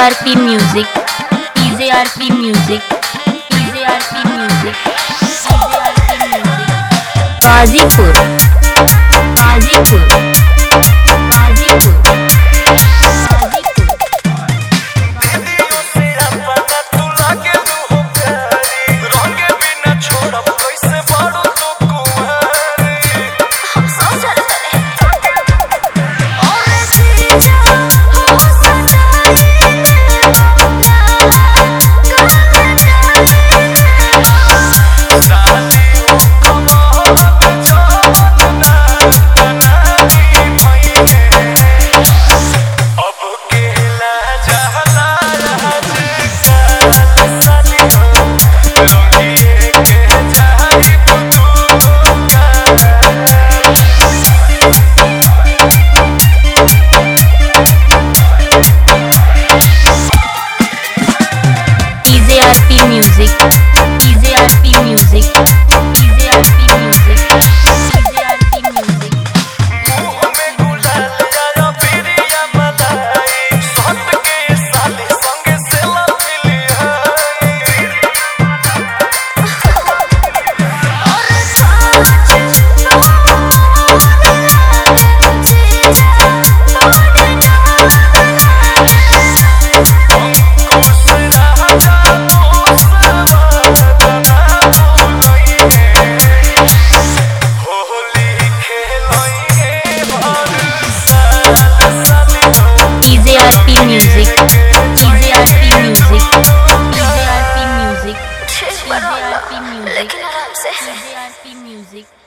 EJRP Music, EJRP Music, EJRP Music, EJRP Music, Ghazipur, Ghazipur, Ghazipur, Music, EJRP Music, EJRP Music, EJRP Music. मुँह में गुलाल आया पिरिया मलाई, साथ के साले संगे से लफिली है। और साथ EJRP Music, EJRP Music, EJRP Music, शेष बना EJRP Music, लेकिन आराम से EJRP Music.